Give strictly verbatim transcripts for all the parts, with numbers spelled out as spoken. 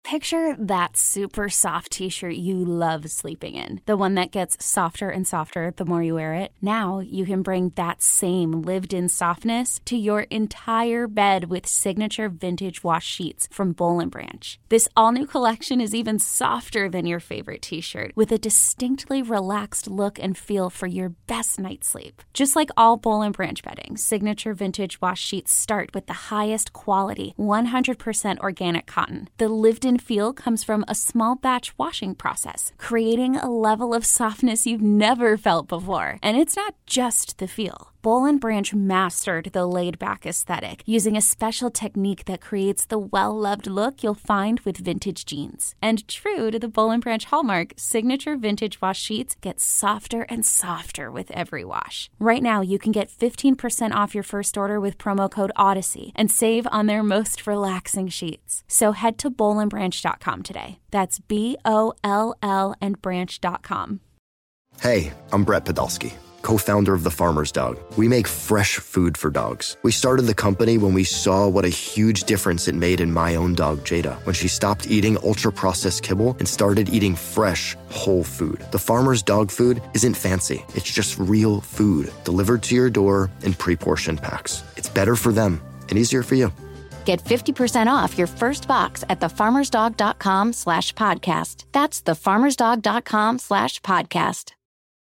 Picture that super soft t-shirt you love sleeping in. The one that gets softer and softer the more you wear it. Now you can bring that same lived-in softness to your entire bed with signature vintage wash sheets from Boll and Branch. This all-new collection is even softer than your favorite t-shirt, with a distinctly relaxed look and feel for your best night's sleep. Just like all Boll and Branch bedding, signature vintage wash sheets start with the highest quality, one hundred percent organic cotton. The lived-in feel comes from a small batch washing process, creating a level of softness you've never felt before. And it's not just the feel. Boll and Branch mastered the laid-back aesthetic using a special technique that creates the well-loved look you'll find with vintage jeans. And true to the Boll and Branch hallmark, signature vintage wash sheets get softer and softer with every wash. Right now, you can get fifteen percent off your first order with promo code Odyssey and save on their most relaxing sheets. So head to boll and branch dot com today. That's B O L L and branch dot com. Hey, I'm Brett Podolsky, co-founder of The Farmer's Dog. We make fresh food for dogs. We started the company when we saw what a huge difference it made in my own dog, Jada, when she stopped eating ultra-processed kibble and started eating fresh, whole food. The Farmer's Dog food isn't fancy. It's just real food delivered to your door in pre-portioned packs. It's better for them and easier for you. Get fifty percent off your first box at thefarmersdog.com slash podcast. That's thefarmersdog.com slash podcast.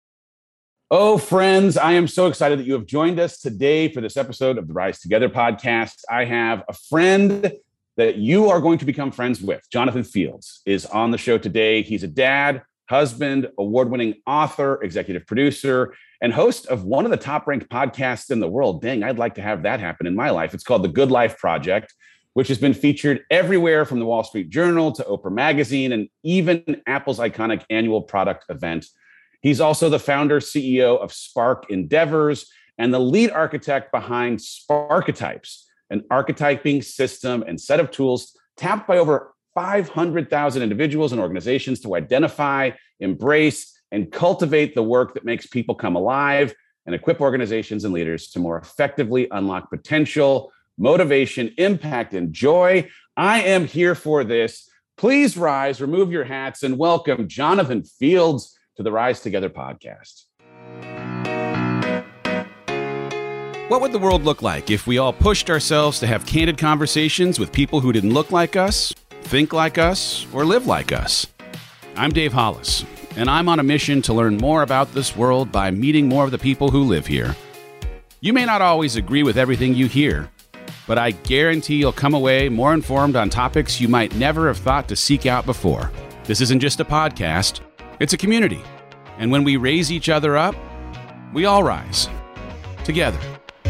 Oh, friends, I am so excited that you have joined us today for this episode of the Rise Together podcast. I have a friend that you are going to become friends with. Jonathan Fields is on the show today. He's a dad, husband, award-winning author, executive producer, and host of one of the top-ranked podcasts in the world. Dang, I'd like to have that happen in my life. It's called The Good Life Project, which has been featured everywhere from the Wall Street Journal to Oprah Magazine and even Apple's iconic annual product event. He's also the founder, C E O of Spark Endeavors and the lead architect behind Sparketypes, an archetyping system and set of tools tapped by over five hundred thousand individuals and organizations to identify, embrace, and cultivate the work that makes people come alive and equip organizations and leaders to more effectively unlock potential, motivation, impact, and joy. I am here for this. Please rise, remove your hats, and welcome Jonathan Fields to the Rise Together podcast. What would the world look like if we all pushed ourselves to have candid conversations with people who didn't look like us, think like us, or live like us? I'm Dave Hollis, and I'm on a mission to learn more about this world by meeting more of the people who live here. You may not always agree with everything you hear, but I guarantee you'll come away more informed on topics you might never have thought to seek out before. This isn't just a podcast. It's a community. And when we raise each other up, we all rise together.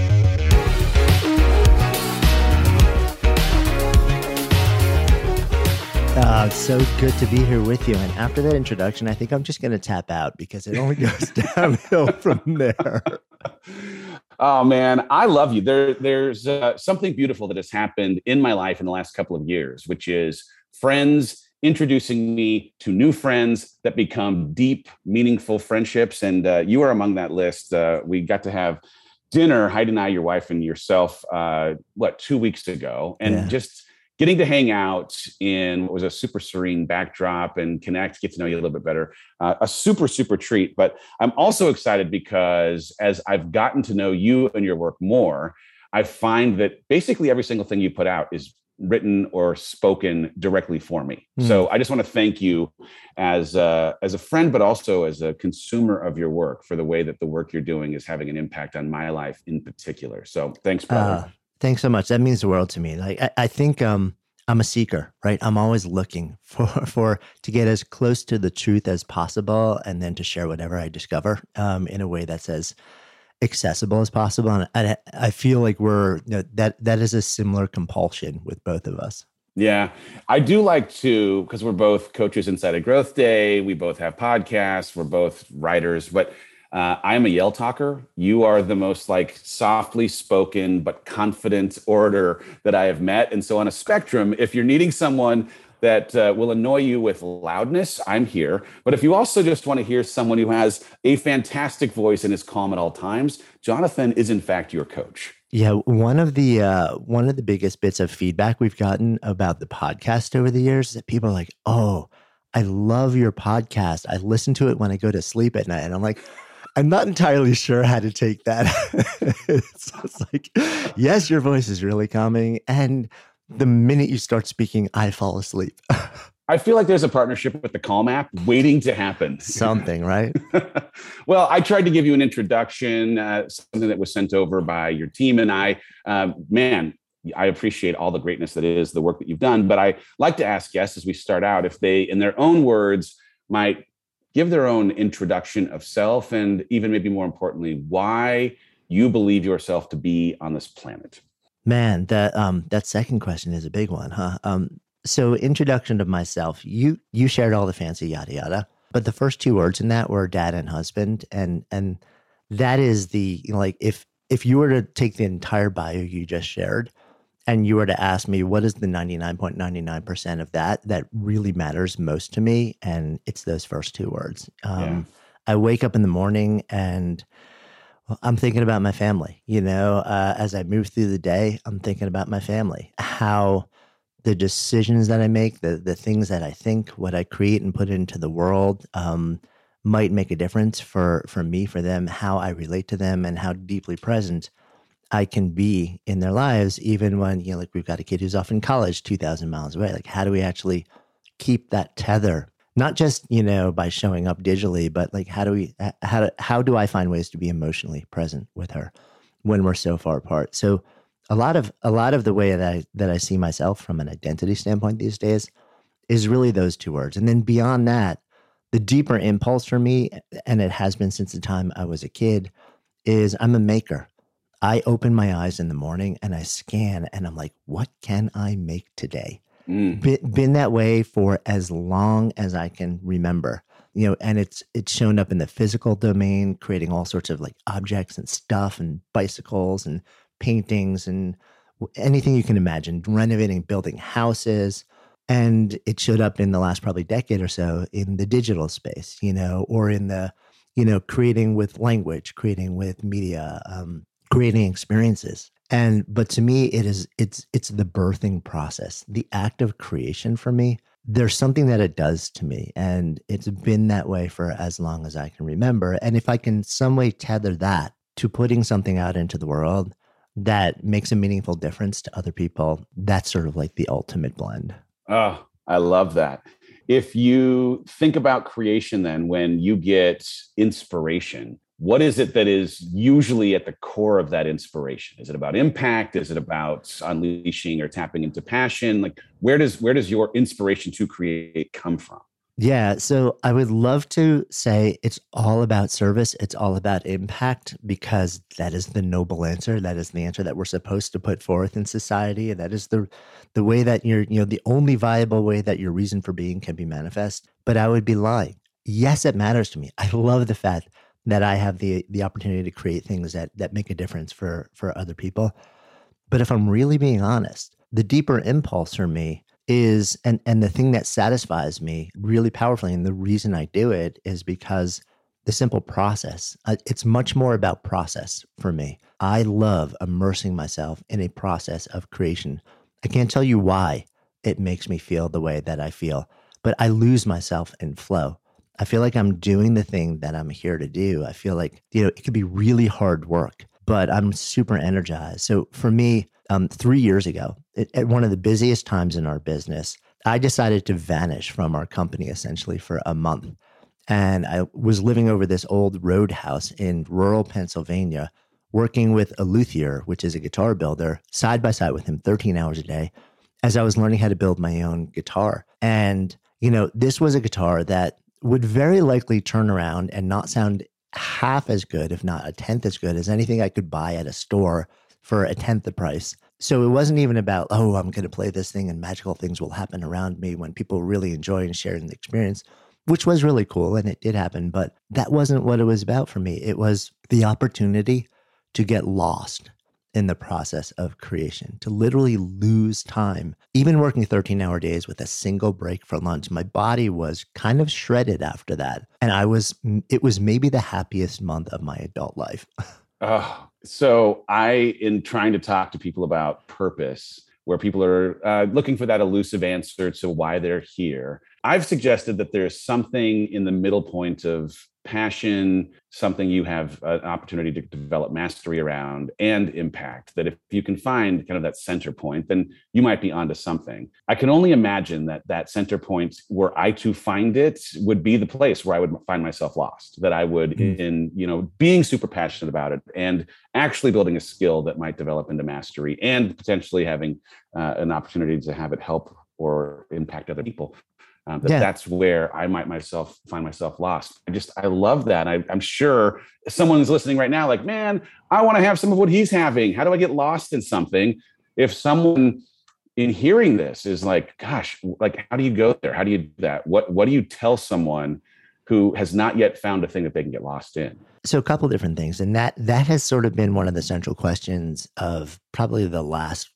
Uh, it's so good to be here with you. And after that introduction, I think I'm just going to tap out because it only goes downhill from there. Oh, man, I love you. There, there's uh, something beautiful that has happened in my life in the last couple of years, which is friends introducing me to new friends that become deep, meaningful friendships. And uh, you are among that list. Uh, we got to have dinner, Heidi and I, your wife and yourself, uh, what, two weeks ago. And yeah. just getting to hang out in what was a super serene backdrop and connect, get to know you a little bit better. Uh, a super, super treat. But I'm also excited because as I've gotten to know you and your work more, I find that basically every single thing you put out is written or spoken directly for me. Mm. So I just want to thank you as a, as a friend, but also as a consumer of your work for the way that the work you're doing is having an impact on my life in particular. So thanks, brother. Uh, thanks so much. That means the world to me. Like I, I think um, I'm a seeker, right? I'm always looking for, for to get as close to the truth as possible and then to share whatever I discover um, in a way that's as accessible as possible. And I, I feel like we're, you know, that that is a similar compulsion with both of us. Yeah, I do like to, because we're both coaches inside of Growth Day. We both have podcasts. We're both writers, but uh, I'm a yell talker. You are the most like softly spoken, but confident orator that I have met. And so on a spectrum, if you're needing someone that uh, will annoy you with loudness, I'm here. But if you also just want to hear someone who has a fantastic voice and is calm at all times, Jonathan is in fact your coach. Yeah, one of the uh, one of the biggest bits of feedback we've gotten about the podcast over the years is that people are like, "Oh, I love your podcast. I listen to it when I go to sleep at night." And I'm like, I'm not entirely sure how to take that. it's, it's like, yes, your voice is really calming, and the minute you start speaking, I fall asleep. I feel like there's a partnership with the Calm app waiting to happen. Something, right? Well, I tried to give you an introduction, uh, something that was sent over by your team and I. Uh, man, I appreciate all the greatness that is the work that you've done. But I like to ask guests as we start out if they, in their own words, might give their own introduction of self and even maybe more importantly, why you believe yourself to be on this planet. Man, that um, that second question is a big one, huh? Um, So introduction of myself, you you shared all the fancy yada yada, but the first two words in that were dad and husband. And and that is the, you know, like if if you were to take the entire bio you just shared and you were to ask me what is the ninety-nine point nine nine percent of that that really matters most to me, and it's those first two words. Um, yeah. I wake up in the morning and I'm thinking about my family, you know, uh, as I move through the day, I'm thinking about my family, how the decisions that I make, the the things that I think, what I create and put into the world um, might make a difference for, for me, for them, how I relate to them and how deeply present I can be in their lives, even when, you know, like we've got a kid who's off in college two thousand miles away. Like, how do we actually keep that tether? Not just, you know, by showing up digitally, but like, how do we, how do, how do I find ways to be emotionally present with her when we're so far apart? So a lot of, a lot of the way that I, that I see myself from an identity standpoint these days is really those two words. And then beyond that, the deeper impulse for me, and it has been since the time I was a kid, is I'm a maker. I open my eyes in the morning and I scan and I'm like, what can I make today? Mm. Been, been that way for as long as I can remember, you know, and it's it's shown up in the physical domain, creating all sorts of like objects and stuff and bicycles and paintings and anything you can imagine, renovating, building houses. And it showed up in the last probably decade or so in the digital space, you know, or in the, you know, creating with language, creating with media, um, creating experiences. And, but to me, it is, it's, it's the birthing process, the act of creation for me. There's something that it does to me, and it's been that way for as long as I can remember. And if I can some way tether that to putting something out into the world that makes a meaningful difference to other people, that's sort of like the ultimate blend. Oh, I love that. If you think about creation, then when you get inspiration, what is it that is usually at the core of that inspiration? Is it about impact? Is it about unleashing or tapping into passion? Like, where does where does your inspiration to create come from? Yeah, so I would love to say it's all about service. It's all about impact, because that is the noble answer. That is the answer that we're supposed to put forth in society. And that is the the way that you're, you know, the only viable way that your reason for being can be manifest. But I would be lying. Yes, it matters to me. I love the fact that I have the the opportunity to create things that that make a difference for for other people. But if I'm really being honest, the deeper impulse for me is, and and the thing that satisfies me really powerfully, and the reason I do it is because the simple process. Uh, it's much more about process for me. I love immersing myself in a process of creation. I can't tell you why it makes me feel the way that I feel, but I lose myself in flow. I feel like I'm doing the thing that I'm here to do. I feel like, you know, it could be really hard work, but I'm super energized. So for me, um, three years ago, it, at one of the busiest times in our business, I decided to vanish from our company essentially for a month. And I was living over this old roadhouse in rural Pennsylvania, working with a luthier, which is a guitar builder, side by side with him thirteen hours a day, as I was learning how to build my own guitar. And, you know, this was a guitar that would very likely turn around and not sound half as good, if not a tenth as good as anything I could buy at a store for a tenth the price. So it wasn't even about, oh, I'm going to play this thing and magical things will happen around me when people really enjoy and share the experience, which was really cool. And it did happen, but that wasn't what it was about for me. It was the opportunity to get lost in the process of creation, to literally lose time. Even working thirteen hour days with a single break for lunch, my body was kind of shredded after that. And I was, it was maybe the happiest month of my adult life. Oh, so I, in trying to talk to people about purpose, where people are uh, looking for that elusive answer to why they're here, I've suggested that there's something in the middle point of passion, something you have an opportunity to develop mastery around, and impact, that if you can find kind of that center point, then you might be onto something. I can only imagine that that center point, were I to find it, would be the place where I would find myself lost, that I would mm. in, you know, being super passionate about it and actually building a skill that might develop into mastery and potentially having uh, an opportunity to have it help or impact other people. Um, that yeah. That's where I might myself find myself lost. I just, I love that. I, I'm sure someone's listening right now, like, man, I want to have some of what he's having. How do I get lost in something? If someone in hearing this is like, gosh, like, how do you go there? How do you do that? What, what do you tell someone who has not yet found a thing that they can get lost in? So a couple of different things. And that, that has sort of been one of the central questions of probably the last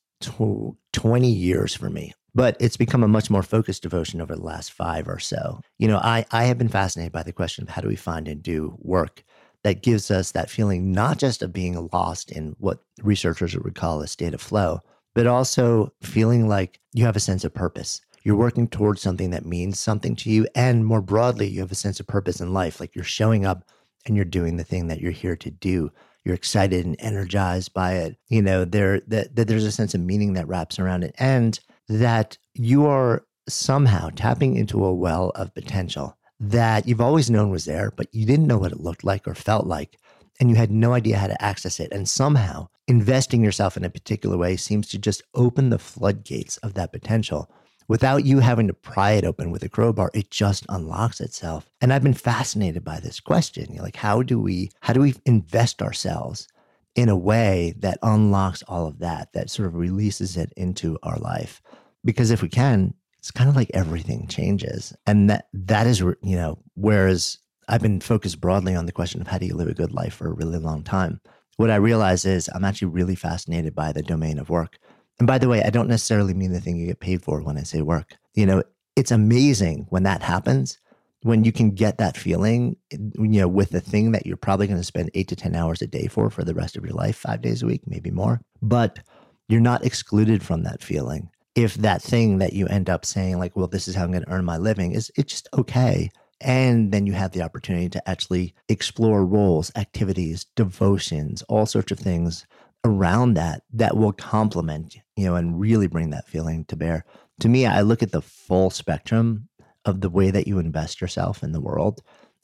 twenty years for me. But it's become a much more focused devotion over the last five or so. You know, I, I have been fascinated by the question of how do we find and do work that gives us that feeling, not just of being lost in what researchers would call a state of flow, but also feeling like you have a sense of purpose. You're working towards something that means something to you. And more broadly, you have a sense of purpose in life. Like you're showing up and you're doing the thing that you're here to do. You're excited and energized by it. You know, there that, that there's a sense of meaning that wraps around it. And that you are somehow tapping into a well of potential that you've always known was there, but you didn't know what it looked like or felt like, and you had no idea how to access it. And somehow investing yourself in a particular way seems to just open the floodgates of that potential. Without you having to pry it open with a crowbar, it just unlocks itself. And I've been fascinated by this question. You're like, how do we, how do we invest ourselves in a way that unlocks all of that, that sort of releases it into our life? Because if we can, it's kind of like everything changes. And that that is, you know, whereas I've been focused broadly on the question of how do you live a good life for a really long time, what I realize is I'm actually really fascinated by the domain of work. And by the way, I don't necessarily mean the thing you get paid for when I say work. You know, it's amazing when that happens, when you can get that feeling, you know, with the thing that you're probably going to spend eight to ten hours a day for, for the rest of your life, five days a week, maybe more. But you're not excluded from that feeling. If that thing that you end up saying like, well, this is how I'm going to earn my living, is it's just okay. And then you have the opportunity to actually explore roles, activities, devotions, all sorts of things around that, that will complement, you know, and really bring that feeling to bear. To me, I look at the full spectrum of the way that you invest yourself in the world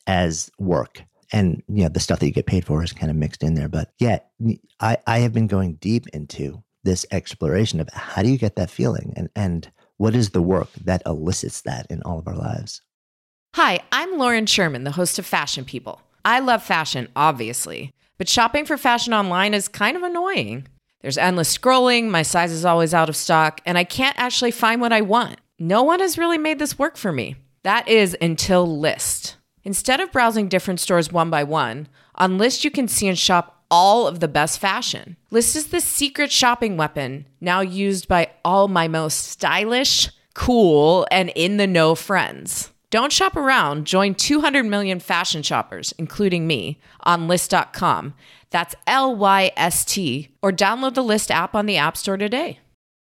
as work. And, you know, the stuff that you get paid for is kind of mixed in there. But yeah, I, I have been going deep into this exploration of how do you get that feeling and, and what is the work that elicits that in all of our lives? Hi, I'm Lauren Sherman, the host of Fashion People. I love fashion, obviously, but shopping for fashion online is kind of annoying. There's endless scrolling, my size is always out of stock, and I can't actually find what I want. No one has really made this work for me. That is until Lyst. Instead of browsing different stores one by one, on Lyst you can see and shop all of the best fashion. Lyst is the secret shopping weapon now used by all my most stylish, cool, and in-the-know friends. Don't shop around. Join two hundred million fashion shoppers, including me, on Lyst dot com. That's L Y S T, or download the Lyst app on the App Store today.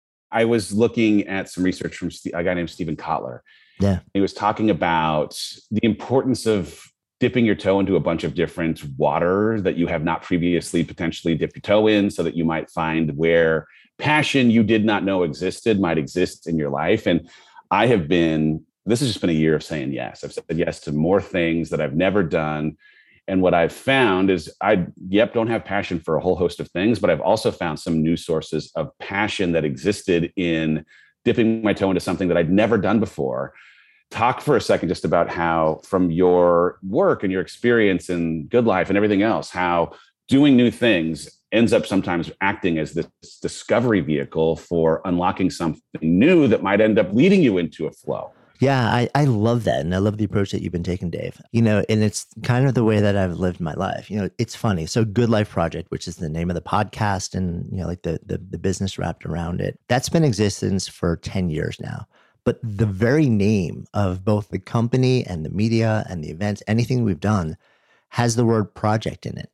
I was looking at some research from a guy named Steven Kotler. Yeah. He was talking about the importance of dipping your toe into a bunch of different water that you have not previously potentially dipped your toe in, so that you might find where passion you did not know existed might exist in your life. And I have been, this has just been a year of saying yes. I've said yes to more things that I've never done. And what I've found is I, yep, don't have passion for a whole host of things, but I've also found some new sources of passion that existed in dipping my toe into something that I'd never done before. Talk for a second just about how, from your work and your experience in Good Life and everything else, how doing new things ends up sometimes acting as this discovery vehicle for unlocking something new that might end up leading you into a flow. Yeah, I, I love that. And I love the approach that you've been taking, Dave. You know, and it's kind of the way that I've lived my life. You know, it's funny. So Good Life Project, which is the name of the podcast and, you know, like the, the, the business wrapped around it, that's been in existence for ten years now. But the very name of both the company and the media and the events, anything we've done, has the word project in it.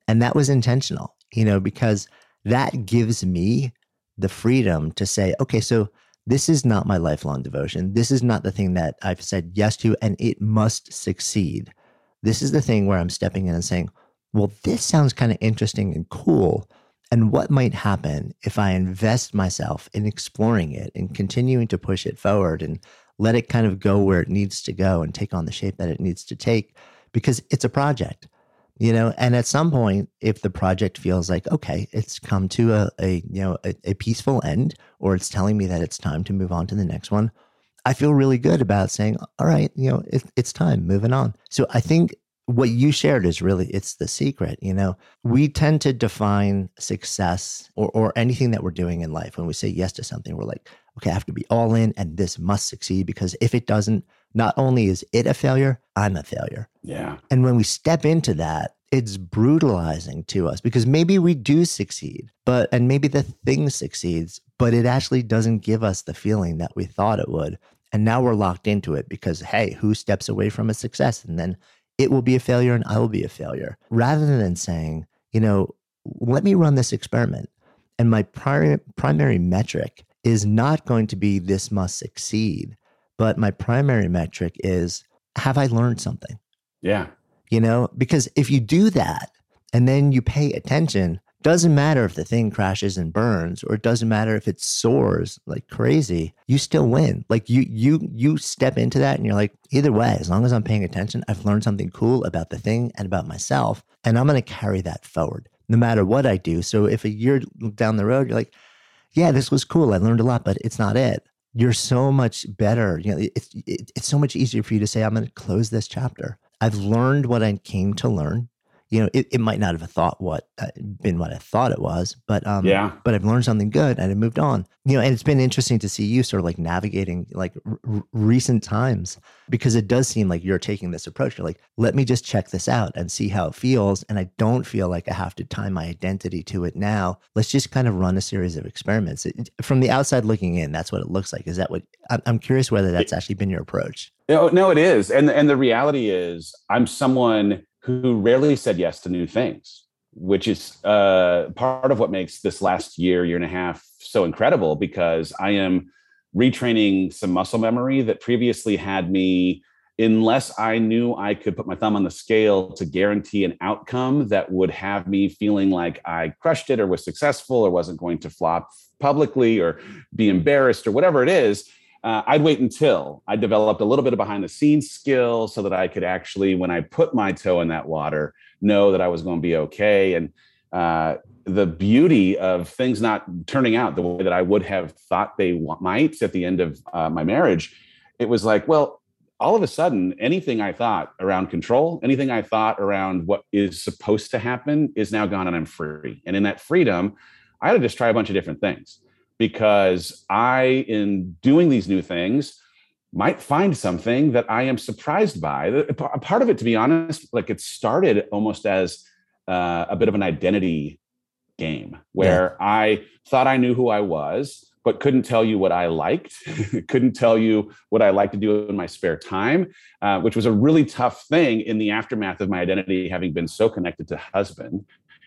And that was intentional, you know, because that gives me the freedom to say, okay, so this is not my lifelong devotion. This is not the thing that I've said yes to, and it must succeed. This is the thing where I'm stepping in and saying, well, this sounds kind of interesting and cool. And what might happen if I invest myself in exploring it and continuing to push it forward and let it kind of go where it needs to go and take on the shape that it needs to take, because it's a project, you know. And at some point, if the project feels like, okay, it's come to a, a you know a, a peaceful end, or it's telling me that it's time to move on to the next one, I feel really good about saying, all right, you know, it, it's time, moving on. So I think what you shared is really, it's the secret. You know, we tend to define success or, or anything that we're doing in life. When we say yes to something, we're like, okay, I have to be all in and this must succeed, because if it doesn't, not only is it a failure, I'm a failure. Yeah. And when we step into that, it's brutalizing to us, because maybe we do succeed, but, and maybe the thing succeeds, but it actually doesn't give us the feeling that we thought it would. And now we're locked into it because, hey, who steps away from a success? And then it will be a failure and I will be a failure. Rather than saying, you know, let me run this experiment. And my pri- primary metric is not going to be this must succeed, but my primary metric is, have I learned something? Yeah. You know, because if you do that and then you pay attention, doesn't matter if the thing crashes and burns, or it doesn't matter if it soars like crazy, you still win. Like you, you, you step into that and you're like, either way, as long as I'm paying attention, I've learned something cool about the thing and about myself. And I'm going to carry that forward no matter what I do. So if a year down the road, you're like, yeah, this was cool, I learned a lot, but it's not it. You're so much better. You know, it's, it, it's so much easier for you to say, I'm going to close this chapter. I've learned what I came to learn. You know, it, it might not have thought what uh, been what I thought it was, but um, yeah. But I've learned something good and I moved on. You know, and it's been interesting to see you sort of like navigating like r- recent times, because it does seem like you're taking this approach. You're like, let me just check this out and see how it feels, and I don't feel like I have to tie my identity to it now. Let's just kind of run a series of experiments. It, from the outside looking in, that's what it looks like. Is that what I'm, I'm curious whether that's actually been your approach? No, no, it is, and and the reality is, I'm someone who rarely said yes to new things, which is uh, part of what makes this last year, year and a half so incredible, because I am retraining some muscle memory that previously had me, unless I knew I could put my thumb on the scale to guarantee an outcome that would have me feeling like I crushed it or was successful or wasn't going to flop publicly or be embarrassed or whatever it is. Uh, I'd wait until I developed a little bit of behind the scenes skill so that I could actually, when I put my toe in that water, know that I was going to be okay. And uh, the beauty of things not turning out the way that I would have thought they w- might at the end of uh, my marriage, it was like, well, all of a sudden, anything I thought around control, anything I thought around what is supposed to happen is now gone, and I'm free. And in that freedom, I had to just try a bunch of different things. Because I, in doing these new things, might find something that I am surprised by. A part of it, to be honest, like it started almost as uh, a bit of an identity game where yeah. I thought I knew who I was, but couldn't tell you what I liked, couldn't tell you what I like to do in my spare time, uh, which was a really tough thing in the aftermath of my identity having been so connected to husband.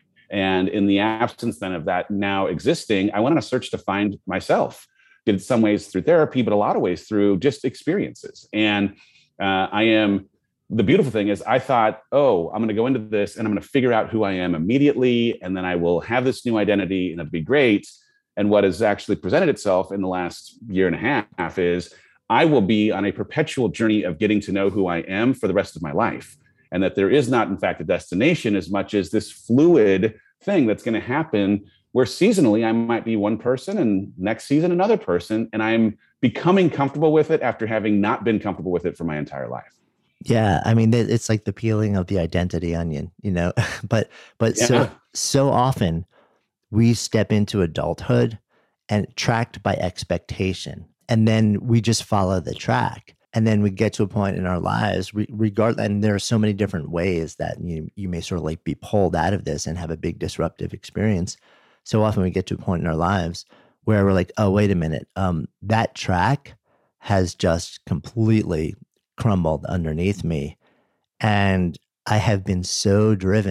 And in the absence then of that now existing, I went on a search to find myself. Did some ways through therapy, but a lot of ways through just experiences. And uh, I am, the beautiful thing is I thought, oh, I'm going to go into this and I'm going to figure out who I am immediately. And then I will have this new identity and it'll be great. And what has actually presented itself in the last year and a half is I will be on a perpetual journey of getting to know who I am for the rest of my life. And that there is not, in fact, a destination as much as this fluid thing that's going to happen where seasonally I might be one person and next season another person. And I'm becoming comfortable with it after having not been comfortable with it for my entire life. Yeah. I mean, it's like the peeling of the identity onion, you know, but, but yeah. so, so often we step into adulthood and tracked by expectation. And then we just follow the track. And then we get to a point in our lives, regard, and there are so many different ways that you you may sort of like be pulled out of this and have a big disruptive experience. So often we get to a point in our lives where we're like, oh, wait a minute, um, that track has just completely crumbled underneath me. And I have been so driven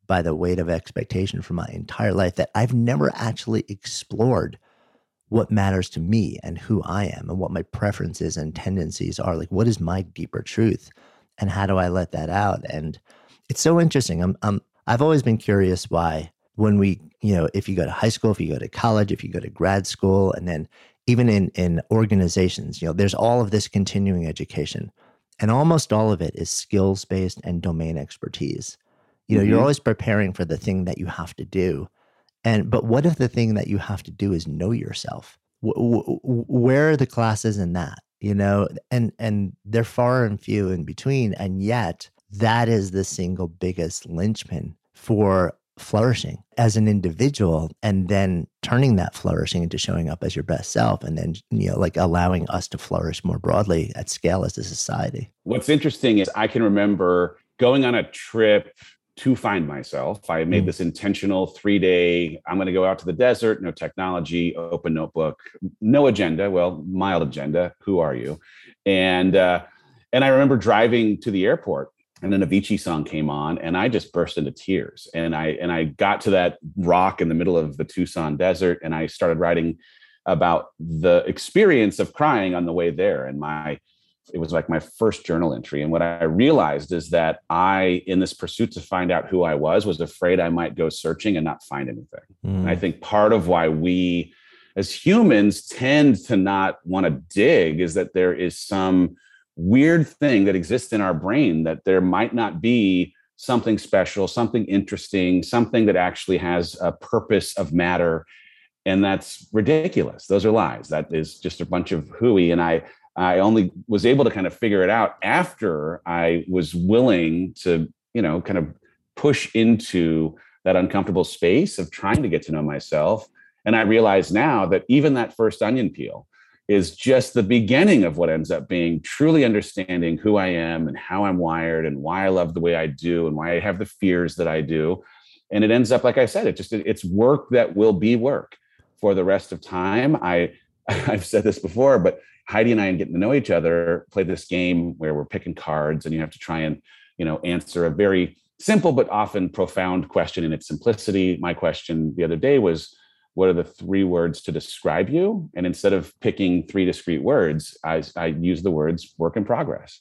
by the weight of expectation for my entire life that I've never actually explored what matters to me and who I am and what my preferences and tendencies are. Like, what is my deeper truth and how do I let that out? And it's so interesting. I'm, I'm, I've always been curious why when we, you know, if you go to high school, if you go to college, if you go to grad school, and then even in, in organizations, you know, there's all of this continuing education and almost all of it is skills-based and domain expertise. You know, mm-hmm. you're always preparing for the thing that you have to do. And, but what if the thing that you have to do is know yourself? W- w- where are the classes in that? You know, and, and they're far and few in between. And yet that is the single biggest linchpin for flourishing as an individual, and then turning that flourishing into showing up as your best self. And then, you know, like allowing us to flourish more broadly at scale as a society. What's interesting is I can remember going on a trip to find myself. I made mm. this intentional three day, I'm going to go out to the desert, no technology, open notebook, no agenda. Well, mild agenda. Who are you? And, uh, and I remember driving to the airport and an Avicii song came on and I just burst into tears. And I, and I got to that rock in the middle of the Tucson desert and I started writing about the experience of crying on the way there. And my, it was like my first journal entry. And what I realized is that I, in this pursuit to find out who I was, was afraid I might go searching and not find anything. Mm. And I think part of why we as humans tend to not want to dig is that there is some weird thing that exists in our brain that there might not be something special, something interesting, something that actually has a purpose of matter. And that's ridiculous. Those are lies. That is just a bunch of hooey. And I, I only was able to kind of figure it out after I was willing to, you know, kind of push into that uncomfortable space of trying to get to know myself. And I realize now that even that first onion peel is just the beginning of what ends up being truly understanding who I am and how I'm wired and why I love the way I do and why I have the fears that I do. And it ends up, like I said, it just, it's work that will be work for the rest of time. I, I've said this before, but Heidi and I, in getting to know each other, play this game where we're picking cards and you have to try and, you know, answer a very simple but often profound question in its simplicity. My question the other day was, what are the three words to describe you? And instead of picking three discrete words, I, I use the words work in progress.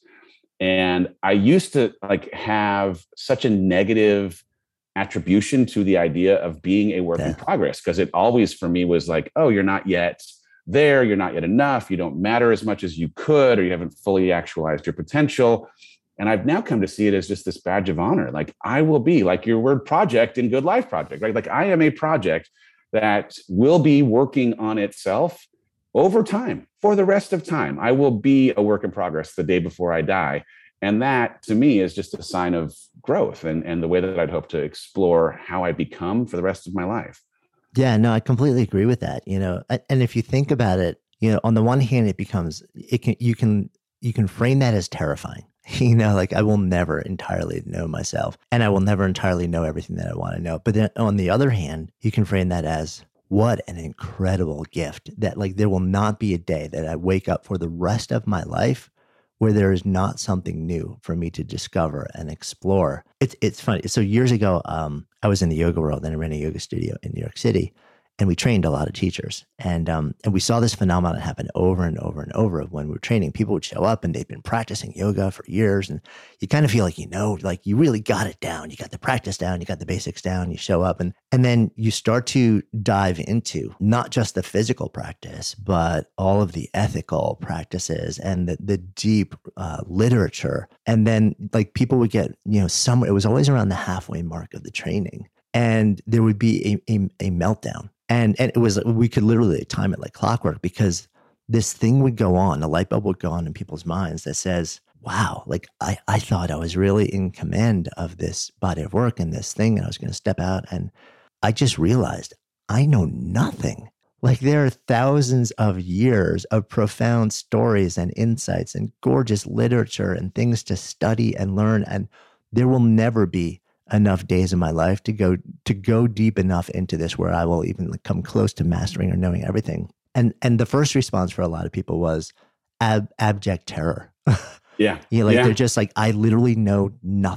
And I used to like have such a negative attribution to the idea of being a work yeah. in progress, because it always for me was like, oh, you're not yet there, you're not yet enough, you don't matter as much as you could, or you haven't fully actualized your potential. And I've now come to see it as just this badge of honor. Like I will be like your word project in Good Life Project, right? Like I am a project that will be working on itself over time for the rest of time. I will be a work in progress the day before I die. And that to me is just a sign of growth and, and the way that I'd hope to explore how I become for the rest of my life. Yeah, no, I completely agree with that. You know, and if you think about it, you know, on the one hand, it becomes, it can, you can, you can frame that as terrifying. You know, like I will never entirely know myself and I will never entirely know everything that I want to know. But then on the other hand, you can frame that as what an incredible gift that like there will not be a day that I wake up for the rest of my life where there is not something new for me to discover and explore. It's it's funny. So years ago, um, I was in the yoga world and I ran a yoga studio in New York City. And we trained a lot of teachers. And um, and we saw this phenomenon happen over and over and over of when we were training. People would show up and they've been practicing yoga for years. And you kind of feel like, you know, like you really got it down. You got the practice down. You got the basics down. You show up. And, and then you start to dive into not just the physical practice, but all of the ethical practices and the, the deep uh, literature. And then like people would get, you know, somewhere, it was always around the halfway mark of the training. And there would be a, a, a meltdown. And and it was, we could literally time it like clockwork because this thing would go on, a light bulb would go on in people's minds that says, wow, like I, I thought I was really in command of this body of work and this thing, and I was going to step out. And I just realized I know nothing. Like there are thousands of years of profound stories and insights and gorgeous literature and things to study and learn. And there will never be enough days in my life to go to go deep enough into this where I will even come close to mastering or knowing everything. And and the first response for a lot of people was ab, abject terror. Yeah. You know, like yeah. they're just like, I literally know nothing.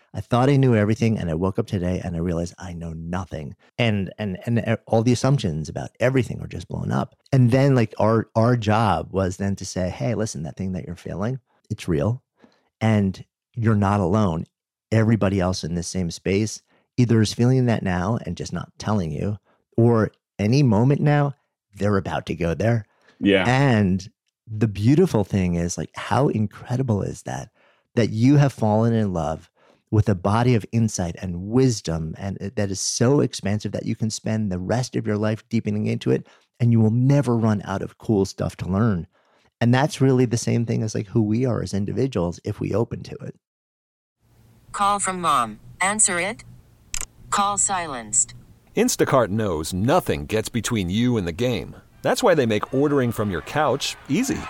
I thought I knew everything, and I woke up today and I realized I know nothing. And and and all the assumptions about everything are just blown up. And then like our our job was then to say, hey, listen, that thing that you're feeling, it's real. And you're not alone. Everybody else in this same space either is feeling that now and just not telling you, or any moment now, they're about to go there. Yeah. And the beautiful thing is like, how incredible is that, that you have fallen in love with a body of insight and wisdom, and that is so expansive that you can spend the rest of your life deepening into it, and you will never run out of cool stuff to learn. And that's really the same thing as like who we are as individuals if we open to it. Call from mom. Answer it. Call silenced. Instacart knows nothing gets between you and the game. That's why they make ordering from your couch easy.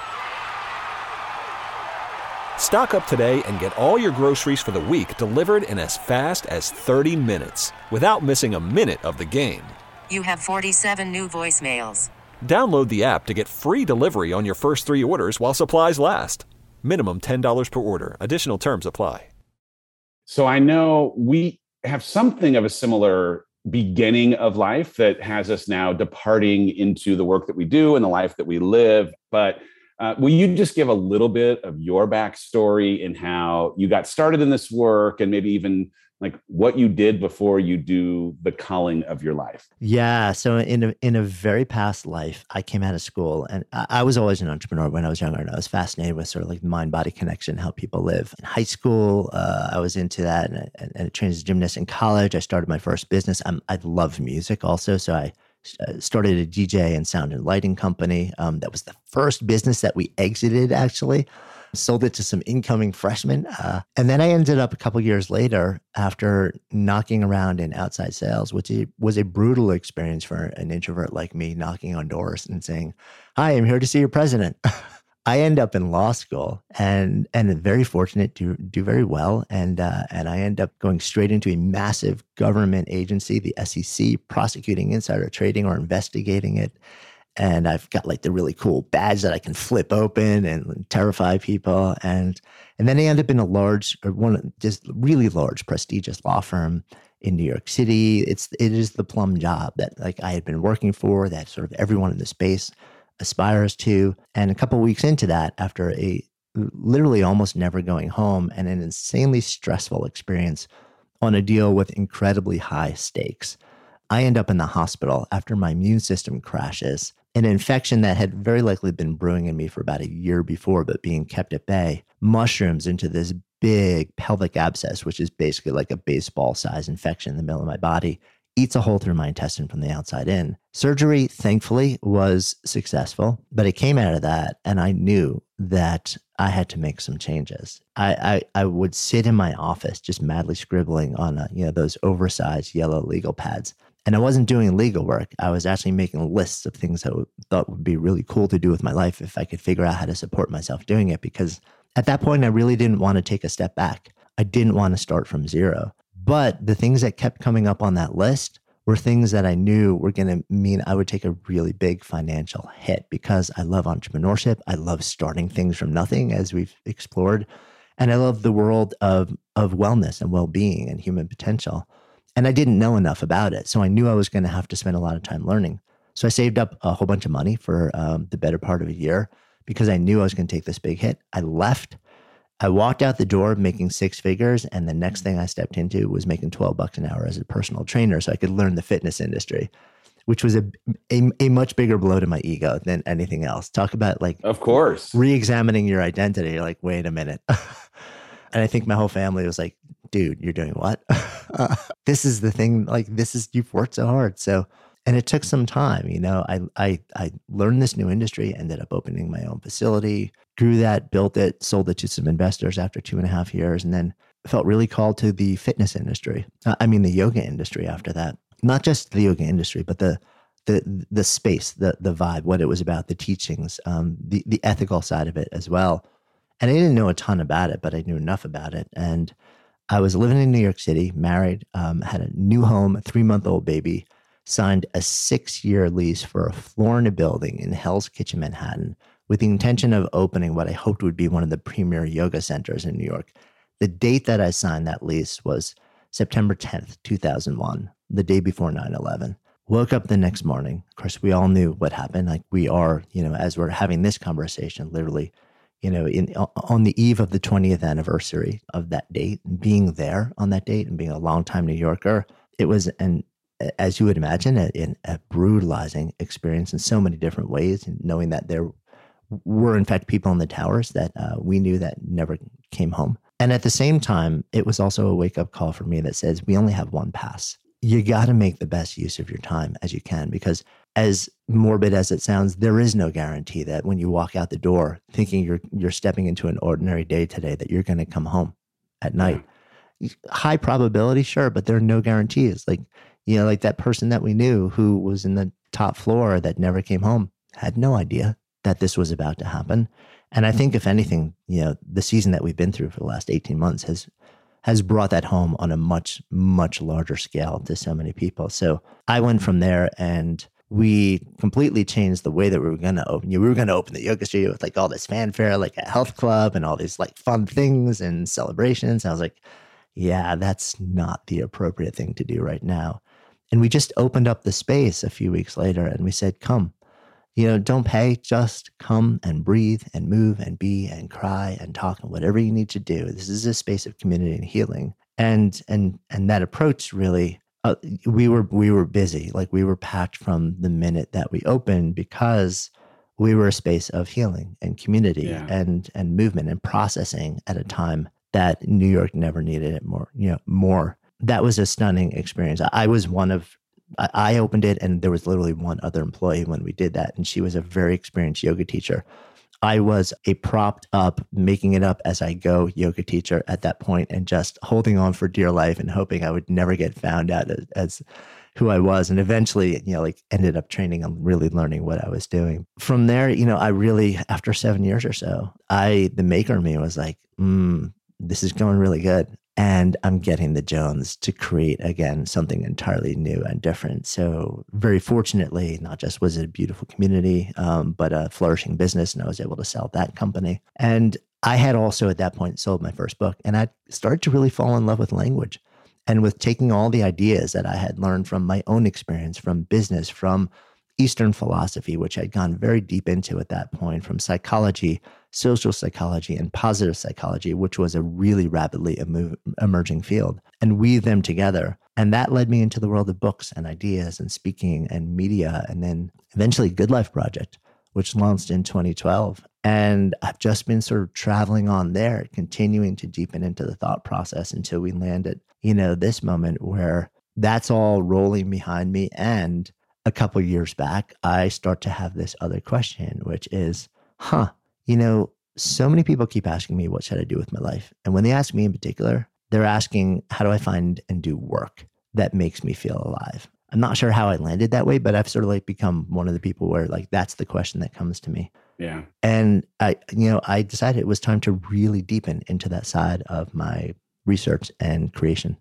Stock up today and get all your groceries for the week delivered in as fast as thirty minutes without missing a minute of the game. You have forty-seven new voicemails. Download the app to get free delivery on your first three orders while supplies last. Minimum ten dollars per order. Additional terms apply. So I know we have something of a similar beginning of life that has us now departing into the work that we do and the life that we live. But uh, will you just give a little bit of your backstory in how you got started in this work, and maybe even like what you did before you do the calling of your life? Yeah. So in a, in a very past life, I came out of school, and I, I was always an entrepreneur when I was younger, and I was fascinated with sort of like the mind-body connection, how people live. In high school, uh, I was into that, and, and, and I trained as a gymnast. In college, I started my first business. I'm, I love music also. So I started a D J and sound and lighting company. Um, that was the first business that we exited, actually. Sold it to some incoming freshmen. Uh, and then I ended up a couple years later, after knocking around in outside sales, which was a brutal experience for an introvert like me, knocking on doors and saying, hi, I'm here to see your president. I end up in law school and and very fortunate to do very well. And uh, and I end up going straight into a massive government agency, the S E C, prosecuting insider trading or investigating it. And I've got like the really cool badge that I can flip open and terrify people. And and then I end up in a large, or one just really large, prestigious law firm in New York City. It's it is the plum job that like I had been working for, that sort of everyone in the space aspires to. And a couple of weeks into that, after a literally almost never going home and an insanely stressful experience on a deal with incredibly high stakes, I end up in the hospital after my immune system crashes. An infection that had very likely been brewing in me for about a year before, but being kept at bay, mushrooms into this big pelvic abscess, which is basically like a baseball-sized infection in the middle of my body, eats a hole through my intestine from the outside in. Surgery, thankfully, was successful, but it came out of that, and I knew that I had to make some changes. I I, I would sit in my office just madly scribbling on a, you know those oversized yellow legal pads. And I wasn't doing legal work. I was actually making lists of things that I thought would be really cool to do with my life if I could figure out how to support myself doing it. Because at that point, I really didn't want to take a step back. I didn't want to start from zero. But the things that kept coming up on that list were things that I knew were going to mean I would take a really big financial hit, because I love entrepreneurship. I love starting things from nothing, as we've explored. And I love the world of, of wellness and well-being and human potential. And I didn't know enough about it. So I knew I was going to have to spend a lot of time learning. So I saved up a whole bunch of money for um, the better part of a year, because I knew I was going to take this big hit. I left. I walked out the door making six figures. And the next thing I stepped into was making twelve bucks an hour as a personal trainer, so I could learn the fitness industry, which was a, a, a much bigger blow to my ego than anything else. Talk about like, of course, re-examining your identity. You're like, wait a minute. And I think my whole family was like, dude, you're doing what? uh, this is the thing, like, this is, you've worked so hard. So, and it took some time, you know, I, I, I learned this new industry, ended up opening my own facility, grew that, built it, sold it to some investors after two and a half years, and then felt really called to the fitness industry. Uh, I mean, the yoga industry after that, not just the yoga industry, but the, the, the space, the, the vibe, what it was about, the teachings, um, the, the ethical side of it as well. And I didn't know a ton about it, but I knew enough about it. And I was living in New York City, married, um, had a new home, a three-month-old baby, signed a six-year lease for a floor in a building in Hell's Kitchen, Manhattan, with the intention of opening what I hoped would be one of the premier yoga centers in New York. the date that I signed that lease was September tenth, two thousand one, the day before nine eleven. Woke up the next morning. Of course, we all knew what happened. Like we are, you know, as we're having this conversation, literally, you know, in on the eve of the twentieth anniversary of that date, and being there on that date and being a longtime New Yorker, it was an, as you would imagine, a, a brutalizing experience in so many different ways. And knowing that there were, in fact, people in the towers that uh, we knew that never came home. And at the same time, it was also a wake-up call for me that says, we only have one pass. You got to make the best use of your time as you can, because as morbid as it sounds, there is no guarantee that when you walk out the door thinking you're you're stepping into an ordinary day today, that you're going to come home at night. Yeah. High probability, sure, but there are no guarantees. Like, you know, like that person that we knew who was in the top floor that never came home had no idea that this was about to happen. And I think if anything, you know, the season that we've been through for the last eighteen months has has brought that home on a much, much larger scale to so many people. So I went from there and we completely changed the way that we were going to open. We were going to open the yoga studio with like all this fanfare, like a health club and all these like fun things and celebrations. I was like, yeah, that's not the appropriate thing to do right now. And we just opened up the space a few weeks later and we said, come. You know, don't pay, just come and breathe and move and be and cry and talk and whatever you need to do. This is a space of community and healing. And and and that approach really, uh, we were we were busy. Like we were packed from the minute that we opened because we were a space of healing and community yeah. and and movement and processing at a time that New York never needed it more. You know, more. That was a stunning experience. I was one of I opened it and there was literally one other employee when we did that. And she was a very experienced yoga teacher. I was a propped up, making it up as I go yoga teacher at that point and just holding on for dear life and hoping I would never get found out as, as who I was. And eventually, you know, like ended up training and really learning what I was doing. From there, you know, I really, after seven years or so, I, the maker in me was like, mm, this is going really good. And I'm getting the Jones to create, again, something entirely new and different. So very fortunately, not just was it a beautiful community, um, but a flourishing business. And I was able to sell that company. And I had also at that point sold my first book. And I started to really fall in love with language and with taking all the ideas that I had learned from my own experience, from business, from Eastern philosophy, which I'd gone very deep into at that point, from psychology, social psychology, and positive psychology, which was a really rapidly emo- emerging field, and weave them together. And that led me into the world of books and ideas and speaking and media, and then eventually Good Life Project, which launched in twenty twelve. And I've just been sort of traveling on there, continuing to deepen into the thought process until we landed, you know, this moment where that's all rolling behind me. And a couple of years back, I start to have this other question, which is, huh, you know, so many people keep asking me, what should I do with my life? And when they ask me in particular, they're asking, how do I find and do work that makes me feel alive? I'm not sure how I landed that way, but I've sort of like become one of the people where like, that's the question that comes to me. Yeah. And I, you know, I decided it was time to really deepen into that side of my research and creation.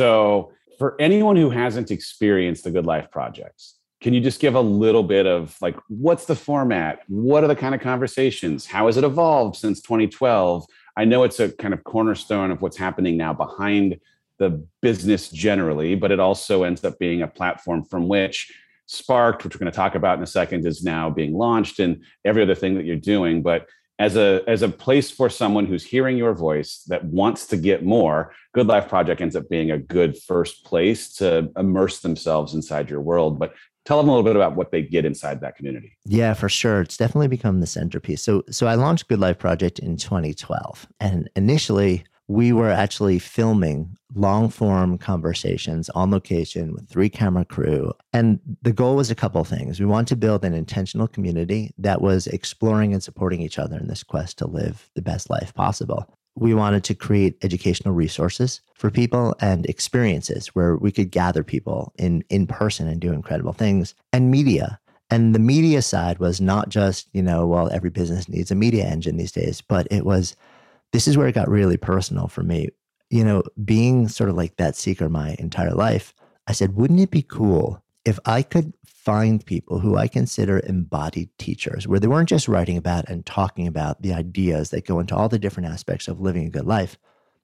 So for anyone who hasn't experienced the Good Life Project, can you just give a little bit of like, what's the format? What are the kind of conversations? How has it evolved since twenty twelve? I know it's a kind of cornerstone of what's happening now behind the business generally, but it also ends up being a platform from which Sparked, which we're going to talk about in a second, is now being launched, and every other thing that you're doing. But as a as a place for someone who's hearing your voice that wants to get more, Good Life Project ends up being a good first place to immerse themselves inside your world. But tell them a little bit about what they get inside that community. Yeah, for sure. It's definitely become the centerpiece. So so I launched Good Life Project in twenty twelve. And initially, we were actually filming long-form conversations on location with three-camera crew. And the goal was a couple of things. We wanted to build an intentional community that was exploring and supporting each other in this quest to live the best life possible. We wanted to create educational resources for people and experiences where we could gather people in, in person and do incredible things, and media. And the media side was not just, you know, well, every business needs a media engine these days, but it was, this is where it got really personal for me. You know, being sort of like that seeker my entire life, I said, wouldn't it be cool if I could find people who I consider embodied teachers, where they weren't just writing about and talking about the ideas that go into all the different aspects of living a good life,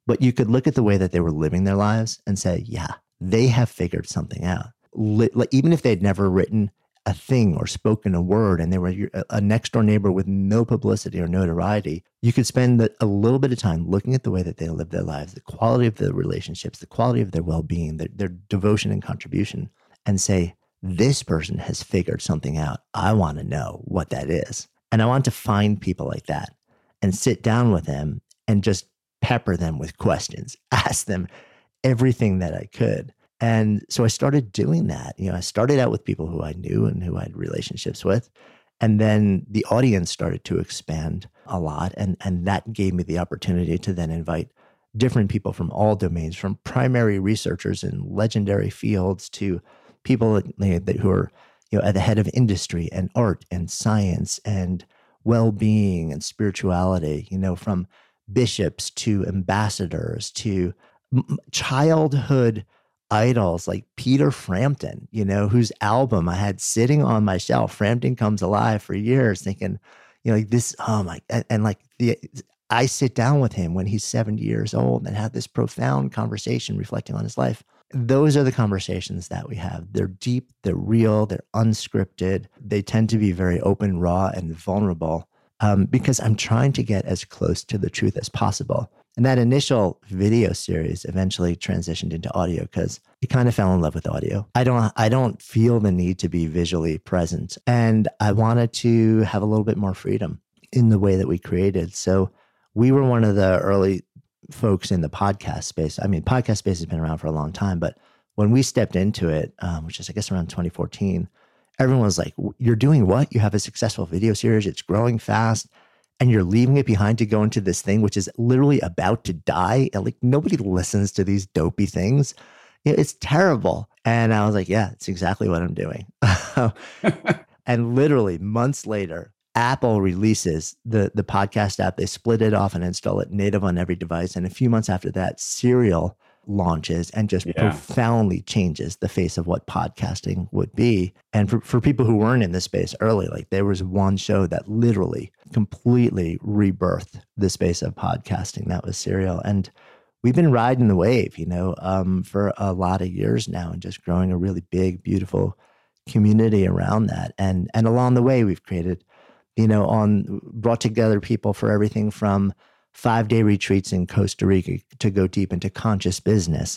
but you could look at the way that they were living their lives and say, yeah, they have figured something out. Li- even if they'd never written a thing or spoken a word and they were a next door neighbor with no publicity or notoriety, you could spend a little bit of time looking at the way that they live their lives, the quality of their relationships, the quality of their well-being, their, their devotion and contribution, and say, this person has figured something out. I want to know what that is. And I want to find people like that and sit down with them and just pepper them with questions, ask them everything that I could. And so I started doing that. You know, I started out with people who I knew and who I had relationships with. And then the audience started to expand a lot. And, and that gave me the opportunity to then invite different people from all domains, from primary researchers in legendary fields to people that, that who are, you know, at the head of industry and art and science and well-being and spirituality, you know, from bishops to ambassadors to m- childhood idols like Peter Frampton, you know, whose album I had sitting on my shelf, Frampton Comes Alive, for years, thinking, you know, like this, oh my, and, and like the, I sit down with him when he's seventy years old and have this profound conversation reflecting on his life. Those are the conversations that we have. They're deep, they're real, they're unscripted. They tend to be very open, raw, and vulnerable um, because I'm trying to get as close to the truth as possible. And that initial video series eventually transitioned into audio because I kind of fell in love with audio. I don't I don't feel the need to be visually present. And I wanted to have a little bit more freedom in the way that we created. So we were one of the early folks in the podcast space. I mean, podcast space has been around for a long time, but when we stepped into it, um, which is I guess around twenty fourteen, everyone was like, you're doing what? You have a successful video series. It's growing fast. And you're leaving it behind to go into this thing, which is literally about to die. And like nobody listens to these dopey things. It's terrible. And I was like, yeah, it's exactly what I'm doing. And literally months later, Apple releases the, the podcast app. They split it off and install it native on every device. And a few months after that, Serial launches and just yeah. profoundly changes the face of what podcasting would be. And for, for people who weren't in this space early, like there was one show that literally completely rebirthed the space of podcasting. That was Serial. And we've been riding the wave, you know, um, for a lot of years now and just growing a really big, beautiful community around that. And, and along the way, we've created, you know, on brought together people for everything from five-day retreats in Costa Rica to go deep into conscious business,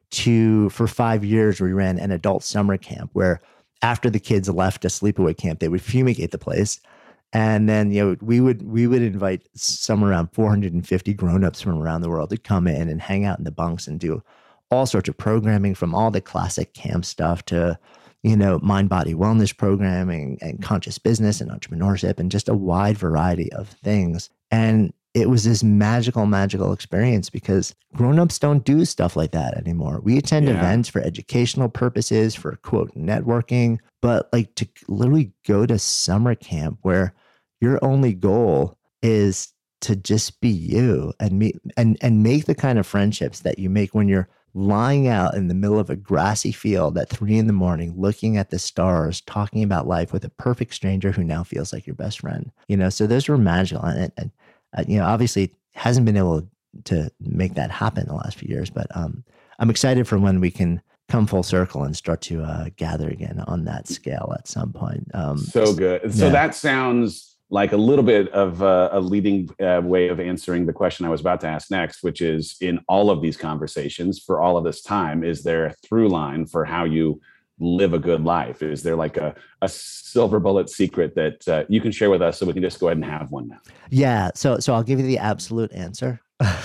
to for five years we ran an adult summer camp where after the kids left a sleepaway camp, they would fumigate the place. And then, you know, we would we would invite somewhere around four hundred fifty grown-ups from around the world to come in and hang out in the bunks and do all sorts of programming, from all the classic camp stuff to, you know, mind, body, wellness programming and conscious business and entrepreneurship and just a wide variety of things. And it was this magical, magical experience because grownups don't do stuff like that anymore. We attend yeah. events for educational purposes, for quote, networking, but like to literally go to summer camp where your only goal is to just be you and meet and, and make the kind of friendships that you make when you're lying out in the middle of a grassy field at three in the morning, looking at the stars, talking about life with a perfect stranger who now feels like your best friend. You know, so those were magical. And, and uh, you know, obviously hasn't been able to make that happen in the last few years, but um, I'm excited for when we can come full circle and start to uh, gather again on that scale at some point. Um, so good. So yeah. that sounds like a little bit of uh, a leading uh, way of answering the question I was about to ask next, which is, in all of these conversations for all of this time, is there a through line for how you live a good life? Is there like a, a silver bullet secret that uh, you can share with us so we can just go ahead and have one now? Yeah. So, so I'll give you the absolute answer.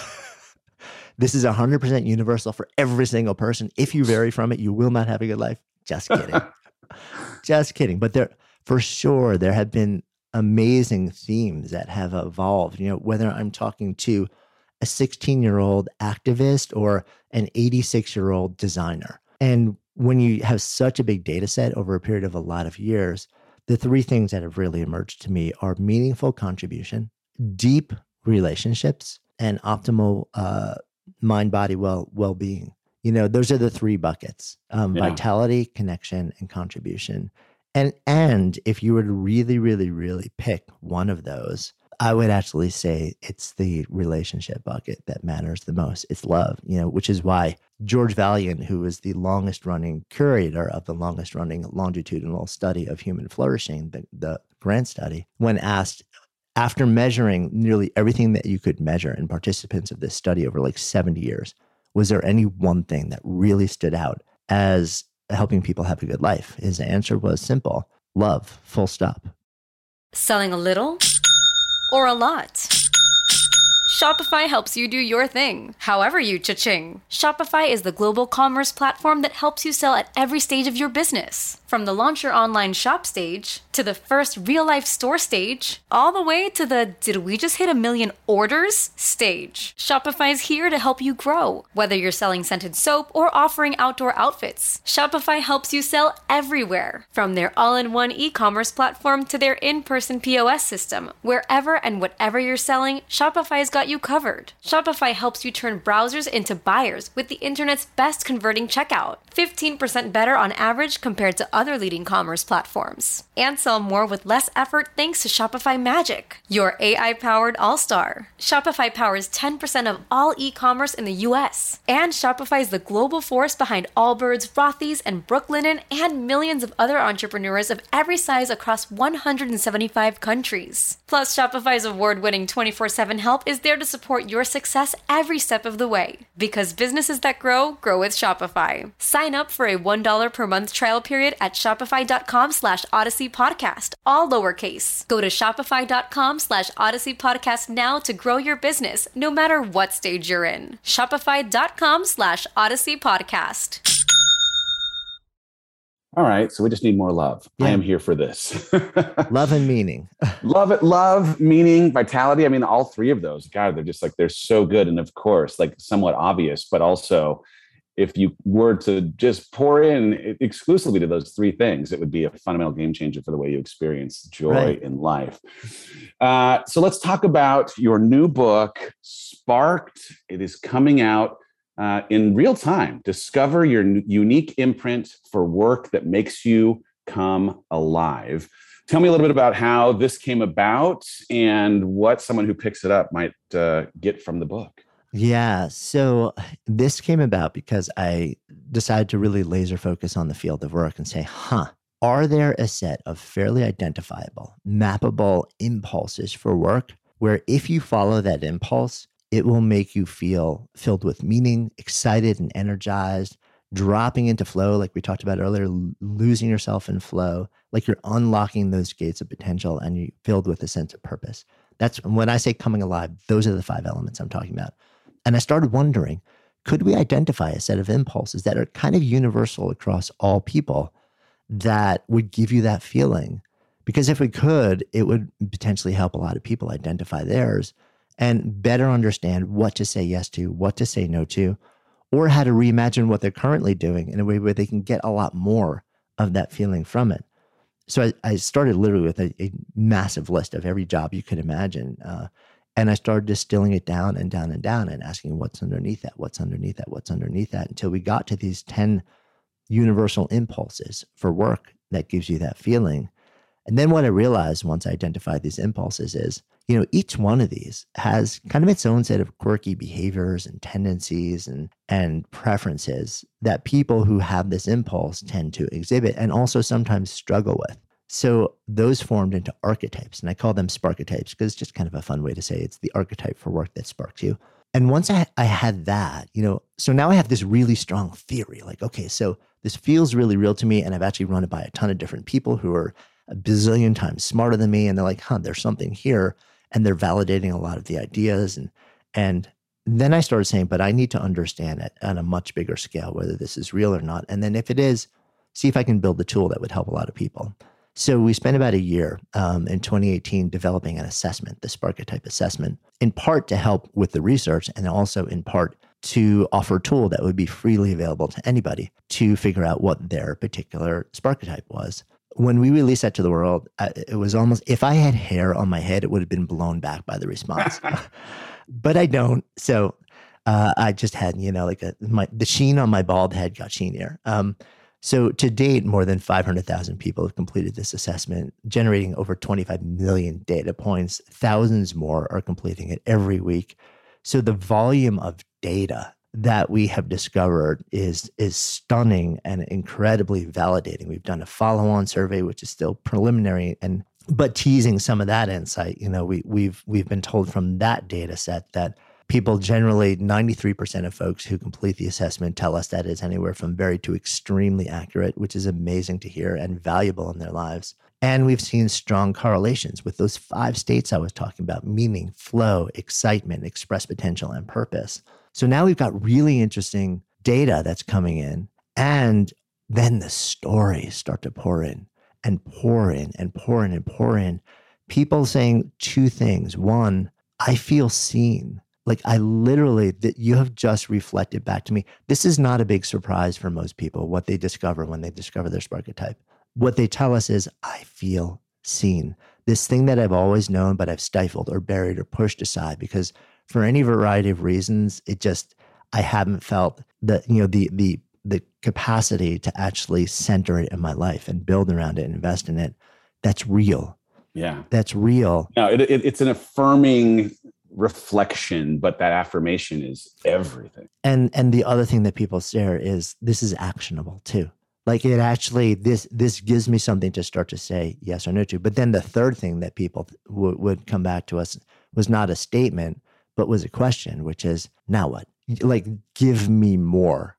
This is one hundred percent universal for every single person. If you vary from it, you will not have a good life. Just kidding. Just kidding. But there, for sure, there have been amazing themes that have evolved. You know, whether I'm talking to a sixteen-year-old activist or an eighty-six-year-old designer. And when you have such a big data set over a period of a lot of years, the three things that have really emerged to me are meaningful contribution, deep relationships, and optimal uh, mind, body, well, well-being. You know, those are the three buckets: um, yeah. vitality, connection, and contribution. And and if you were to really, really, really pick one of those, I would actually say it's the relationship bucket that matters the most. It's love, you know, which is why George Vaillant, who is the longest running curator of the longest running longitudinal study of human flourishing, the, the Grant study, when asked, after measuring nearly everything that you could measure in participants of this study over like seventy years, was there any one thing that really stood out as helping people have a good life? His answer was simple: love, full stop. Selling a little or a lot? Shopify helps you do your thing, however you cha-ching. Shopify is the global commerce platform that helps you sell at every stage of your business. From the launch your online shop stage, to the first real-life store stage, all the way to the did we just hit a million orders stage. Shopify's here to help you grow. Whether you're selling scented soap or offering outdoor outfits, Shopify helps you sell everywhere. From their all-in-one e-commerce platform to their in-person P O S system, wherever and whatever you're selling, Shopify's got you covered. Shopify helps you turn browsers into buyers with the internet's best converting checkout. fifteen percent better on average compared to other leading commerce platforms. And sell more with less effort thanks to Shopify Magic, your A I-powered all-star. Shopify powers ten percent of all e-commerce in the U S. And Shopify is the global force behind Allbirds, Rothy's, and Brooklinen, and millions of other entrepreneurs of every size across one hundred seventy-five countries. Plus, Shopify's award-winning twenty-four seven help is there to support your success every step of the way. Because businesses that grow, grow with Shopify. Sign up for a one dollar per month trial period at shopify.com slash Odyssey Podcast, all lowercase. Go to shopify.com slash Odyssey Podcast now to grow your business, no matter what stage you're in. Shopify.com slash Odyssey Podcast. All right, so we just need more love. Yeah. I am here for this. Love and meaning. Love it, love, meaning, vitality. I mean, all three of those, God, they're just like, they're so good. And of course, like somewhat obvious, but also if you were to just pour in exclusively to those three things, it would be a fundamental game changer for the way you experience joy right. in life. Uh, so let's talk about your new book, Sparked. It is coming out Uh, in real time. Discover your n- unique imprint for work that makes you come alive. Tell me a little bit about how this came about and what someone who picks it up might uh, get from the book. Yeah, so this came about because I decided to really laser focus on the field of work and say, huh, are there a set of fairly identifiable, mappable impulses for work where if you follow that impulse, it will make you feel filled with meaning, excited and energized, dropping into flow, like we talked about earlier, l- losing yourself in flow, like you're unlocking those gates of potential and you're filled with a sense of purpose. That's when I say coming alive, those are the five elements I'm talking about. And I started wondering, could we identify a set of impulses that are kind of universal across all people that would give you that feeling? Because if we could, it would potentially help a lot of people identify theirs and better understand what to say yes to, what to say no to, or how to reimagine what they're currently doing in a way where they can get a lot more of that feeling from it. So I, I started literally with a, a massive list of every job you could imagine. Uh, and I started distilling it down and down and down and asking what's underneath that, what's underneath that, what's underneath that, until we got to these ten universal impulses for work that gives you that feeling. And then what I realized once I identified these impulses is, you know, each one of these has kind of its own set of quirky behaviors and tendencies and, and preferences that people who have this impulse tend to exhibit and also sometimes struggle with. So those formed into archetypes, and I call them sparketypes because it's just kind of a fun way to say it's the archetype for work that sparks you. And once I, I had that, you know, so now I have this really strong theory, like, okay, so this feels really real to me, and I've actually run it by a ton of different people who are a bazillion times smarter than me, and they're like, huh, there's something here. And they're validating a lot of the ideas. And and then I started saying, but I need to understand it on a much bigger scale, whether this is real or not. And then if it is, see if I can build a tool that would help a lot of people. So we spent about a year um, in twenty eighteen developing an assessment, the Sparketype assessment, in part to help with the research and also in part to offer a tool that would be freely available to anybody to figure out what their particular Sparketype was. When we released that to the world, it was almost, if I had hair on my head, it would have been blown back by the response. But I don't. So uh, I just had, you know, like a, my, the sheen on my bald head got sheenier. Um, So to date, more than five hundred thousand people have completed this assessment, generating over twenty-five million data points. Thousands more are completing it every week. So the volume of data that we have discovered is, is stunning and incredibly validating. We've done a follow-on survey, which is still preliminary, and but teasing some of that insight. You know, we, we've we've been told from that data set that people generally, ninety-three percent of folks who complete the assessment tell us that is anywhere from very to extremely accurate, which is amazing to hear and valuable in their lives. And we've seen strong correlations with those five states I was talking about: meaning, flow, excitement, express potential, and purpose. So now we've got really interesting data that's coming in, and then the stories start to pour in and pour in and pour in and pour in. People saying two things. One, I feel seen. Like I literally, that you have just reflected back to me. This is not a big surprise for most people, what they discover when they discover their Sparketype. What they tell us is, I feel seen. This thing that I've always known, but I've stifled or buried or pushed aside because for any variety of reasons, it just, I haven't felt the, you know, the, the, the capacity to actually center it in my life and build around it and invest in it. That's real. Yeah. That's real. No, it, it, it's an affirming reflection, but that affirmation is everything. And and the other thing that people share is this is actionable too. Like it actually, this this gives me something to start to say yes or no to. But then the third thing that people w- would come back to us was not a statement, but was a question, which is, now what? Like, give me more.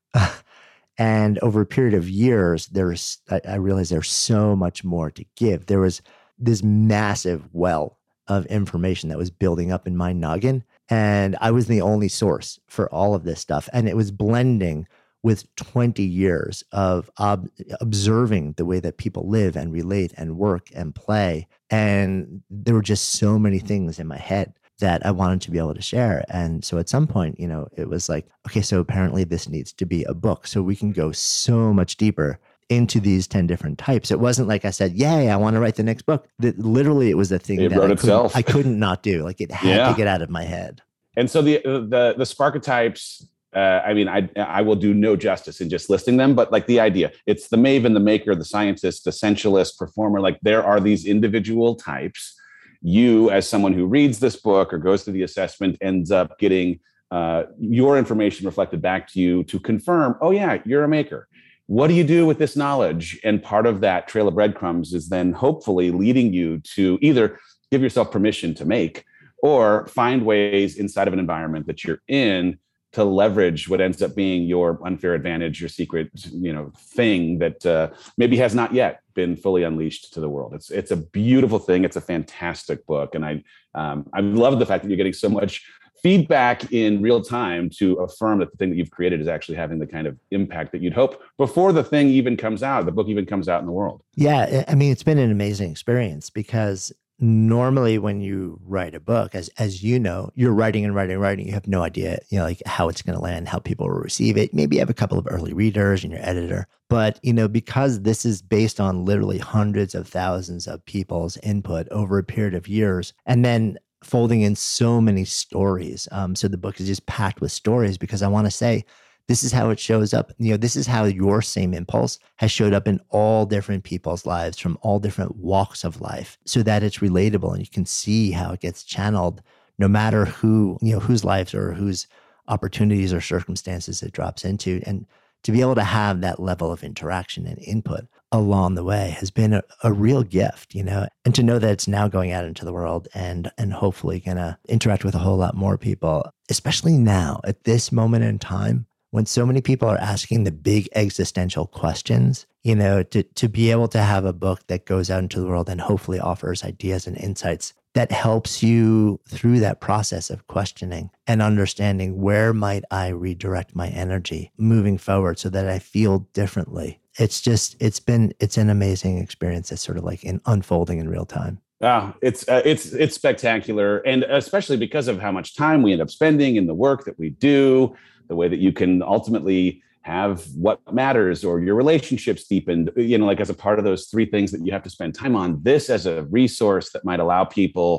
And over a period of years, there's I, I realized there's so much more to give. There was this massive well of information that was building up in my noggin. And I was the only source for all of this stuff. And it was blending with twenty years of ob- observing the way that people live and relate and work and play. And there were just so many things in my head that I wanted to be able to share. And so at some point, you know, it was like, okay, so apparently this needs to be a book. So we can go so much deeper into these ten different types. It wasn't like I said, yay, I want to write the next book. That literally it was a thing it that wrote I, itself. couldn't, I couldn't not do. Like it had yeah. to get out of my head. And so the the the Sparketypes, uh, I mean, I I will do no justice in just listing them, but like the idea, it's the maven, the maker, the scientist, the essentialist, performer. Like there are these individual types. You, as someone who reads this book or goes through the assessment, ends up getting uh, your information reflected back to you to confirm, oh yeah, you're a maker. What do you do with this knowledge? And part of that trail of breadcrumbs is then hopefully leading you to either give yourself permission to make or find ways inside of an environment that you're in to leverage what ends up being your unfair advantage, your secret, you know, thing that uh, maybe has not yet been fully unleashed to the world. It's it's a beautiful thing. It's a fantastic book, and I um, I love the fact that you're getting so much feedback in real time to affirm that the thing that you've created is actually having the kind of impact that you'd hope before the thing even comes out, the book even comes out in the world. Yeah, I mean, it's been an amazing experience because normally when you write a book, as as you know, you're writing and writing and writing, you have no idea, you know, like how it's going to land, how people will receive it. Maybe you have a couple of early readers and your editor. But, you know, because this is based on literally hundreds of thousands of people's input over a period of years, and then folding in so many stories. Um, so the book is just packed with stories because I want to say, this is how it shows up. You know, this is how your same impulse has showed up in all different people's lives from all different walks of life so that it's relatable and you can see how it gets channeled no matter who, you know, whose lives or whose opportunities or circumstances it drops into. And to be able to have that level of interaction and input along the way has been a, a real gift, you know, and to know that it's now going out into the world and and hopefully going to interact with a whole lot more people, especially now at this moment in time when so many people are asking the big existential questions, you know, to, to be able to have a book that goes out into the world and hopefully offers ideas and insights that helps you through that process of questioning and understanding where might I redirect my energy moving forward so that I feel differently. It's just, it's been, it's an amazing experience. It's sort of like in unfolding in real time. Ah, it's uh, it's it's spectacular, and especially because of how much time we end up spending in the work that we do, the way that you can ultimately have what matters or your relationships deepened, you know, like as a part of those three things that you have to spend time on. This as a resource that might allow people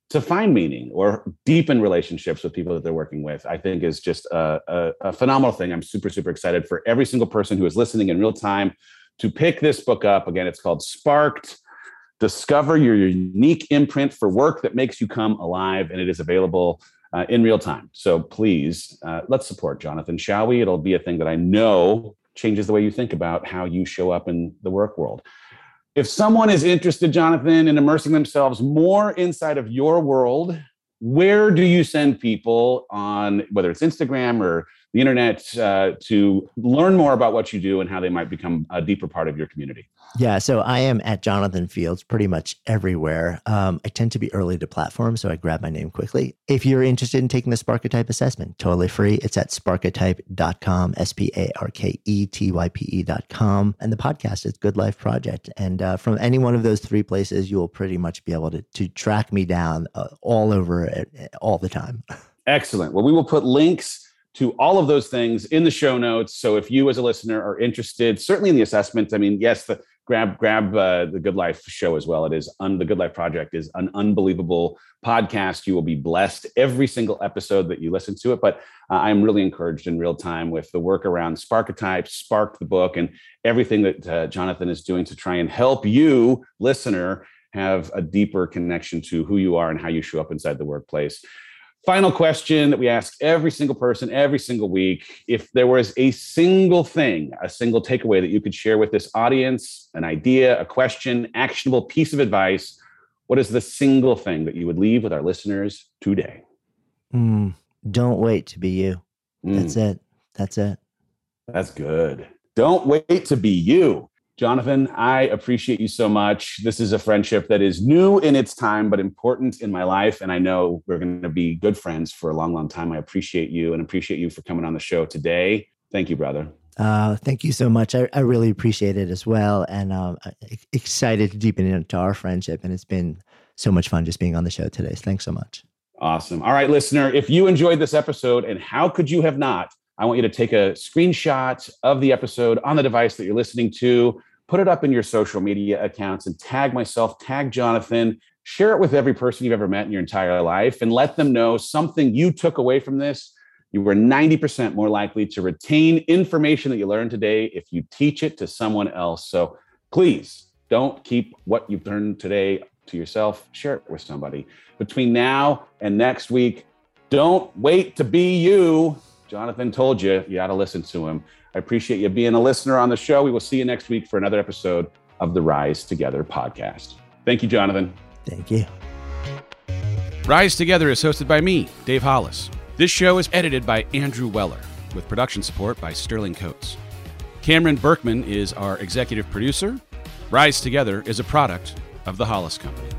to find meaning or deepen relationships with people that they're working with, I think is just a, a, a phenomenal thing. I'm super, super excited for every single person who is listening in real time to pick this book up. Again, it's called Sparked. Discover your unique imprint for work that makes you come alive, and it is available uh, in real time. So please, uh, let's support Jonathan, shall we? It'll be a thing that I know changes the way you think about how you show up in the work world. If someone is interested, Jonathan, in immersing themselves more inside of your world, where do you send people on, whether it's Instagram or the internet, uh, to learn more about what you do and how they might become a deeper part of your community? Yeah, so I am at Jonathan Fields pretty much everywhere. Um, I tend to be early to platforms, so I grab my name quickly. If you're interested in taking the Sparketype assessment, totally free. It's at sparketype dot com, S P A R K E T Y P E dot com. And the podcast is Good Life Project. And uh, from any one of those three places, you will pretty much be able to, to track me down uh, all over it, all the time. Excellent. Well, we will put links to all of those things in the show notes. So if you as a listener are interested, certainly in the assessment, I mean, yes, the grab grab uh, the Good Life show as well. It is un, the Good Life Project is an unbelievable podcast. You will be blessed every single episode that you listen to it. But uh, I'm really encouraged in real time with the work around Sparketype, Spark the book, and everything that uh, Jonathan is doing to try and help you, listener, have a deeper connection to who you are and how you show up inside the workplace. Final question that we ask every single person every single week. If there was a single thing, a single takeaway that you could share with this audience, an idea, a question, actionable piece of advice, what is the single thing that you would leave with our listeners today? Mm, don't wait to be you. Mm. That's it. That's it. That's good. Don't wait to be you. Jonathan, I appreciate you so much. This is a friendship that is new in its time, but important in my life. And I know we're going to be good friends for a long, long time. I appreciate you and appreciate you for coming on the show today. Thank you, brother. Uh, thank you so much. I, I really appreciate it as well. And um, excited to deepen into our friendship. And it's been so much fun just being on the show today. Thanks so much. Awesome. All right, listener, if you enjoyed this episode, and how could you have not, I want you to take a screenshot of the episode on the device that you're listening to, put it up in your social media accounts, and tag myself, tag Jonathan, share it with every person you've ever met in your entire life, and let them know something you took away from this. You were ninety percent more likely to retain information that you learned today if you teach it to someone else. So please don't keep what you've learned today to yourself. Share it with somebody. Between now and next week, don't wait to be you. Jonathan told you, you got to listen to him. I appreciate you being a listener on the show. We will see you next week for another episode of the Rise Together podcast. Thank you, Jonathan. Thank you. Rise Together is hosted by me, Dave Hollis. This show is edited by Andrew Weller, with production support by Sterling Coates. Cameron Berkman is our executive producer. Rise Together is a product of the Hollis Company.